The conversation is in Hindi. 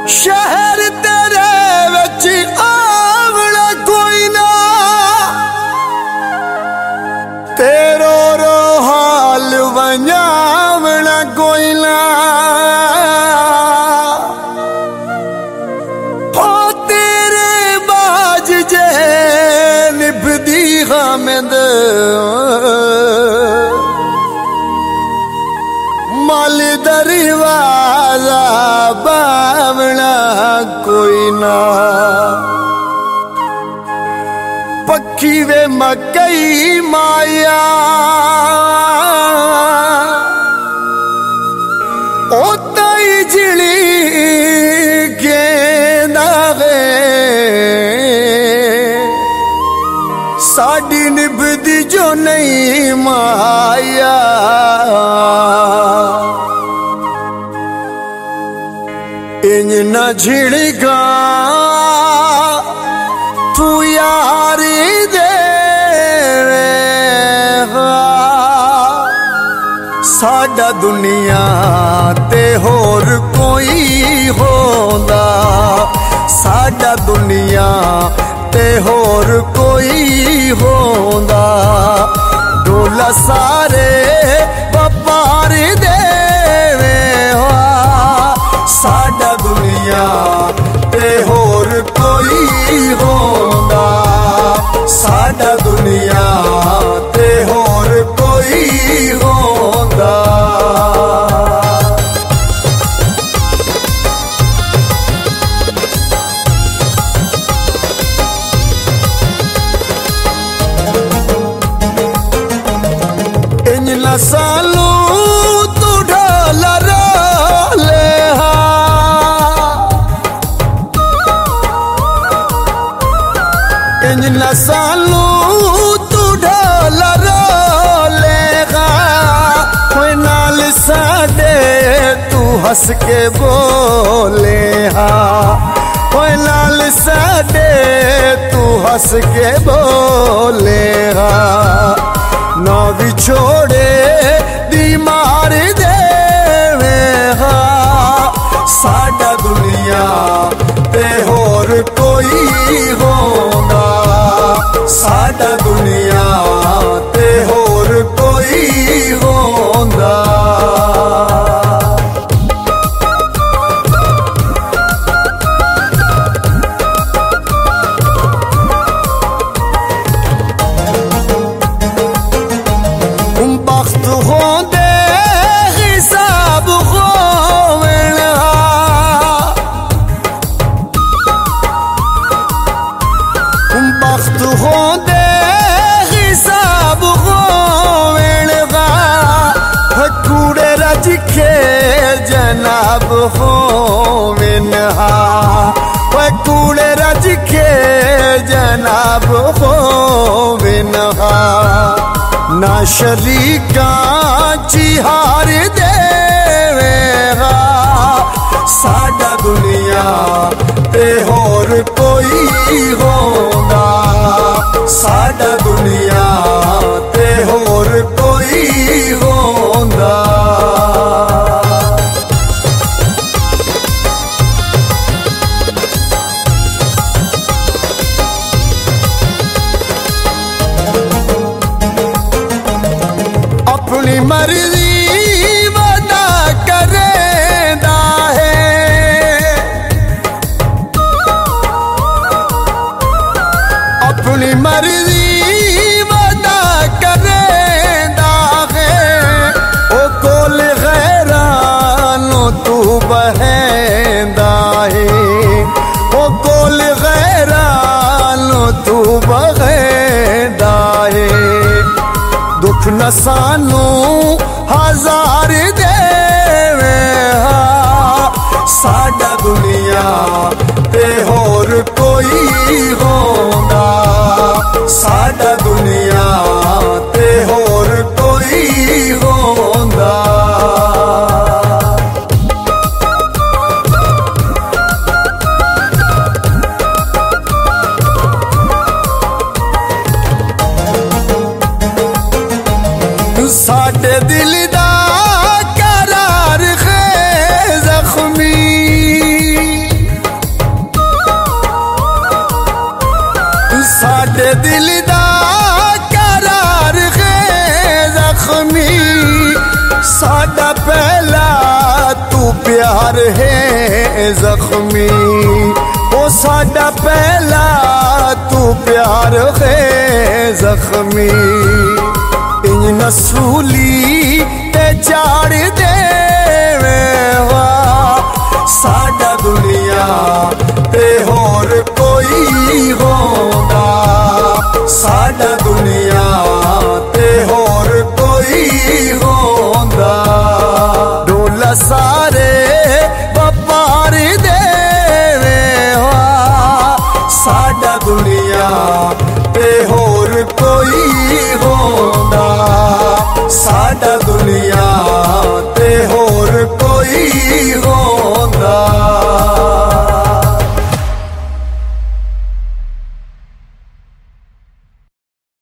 शहर तेरे विच आवना कोई ना, तेरो रो हाल वंजावना कोई ना। हो तेरे बाज जे निभदी हामिद माल दरवाजा बावना कोई ना। पक्की वे मकई माया ओ तई जिली गेंदा वे साडी निभदी जो नहीं माया। इंज न झिड़गा तू यारी दे साडा दुनिया ते होर कोई होंदा, साडा दुनिया ते होर कोई होंदा। डोला सारे व्यापार देवे साडा दुनिया ते होर कोई होंदा, साडा दुनिया ते होर कोई होंदा। इंज न सालू तू ढोला रोले इंज न सालू तू ढोला रोलेगा कोई नाल साडे तू हंस के बोले कोई नाल साडे तू हंस के बोले ना भी छोड़े दी मार देवे साडा दुनिया ते होर कोई होंदा, साडा दुनिया ते होर कोई होंदा। बख्त होंदे हिसाब होवना बख्त होंदे हिसाब होवना कूड़े रज के जनाब होवना कूड़े रज के जनाब होवना। ना शरीका चिहार देवेगा साडा दुनिया ते होर कोई होंदा, साडा दुनिया ते होर कोई होंदा। अपनी मर्जी वदा करेंदा है अपनी मर्जी वदा करेंदा है ओ कोल गैरानो तू बहेंदा है ओ कोल गैरानो तू बहेंदा है। दुख न सानू हजार देवे साडा दुनिया ते होर कोई होंदा, साडा दुनिया ते होर कोई होंदा। साडे प्यार है जख्मी, ओ साडा पहला तू प्यार है जख्मी। इंज नसूली ते चाड़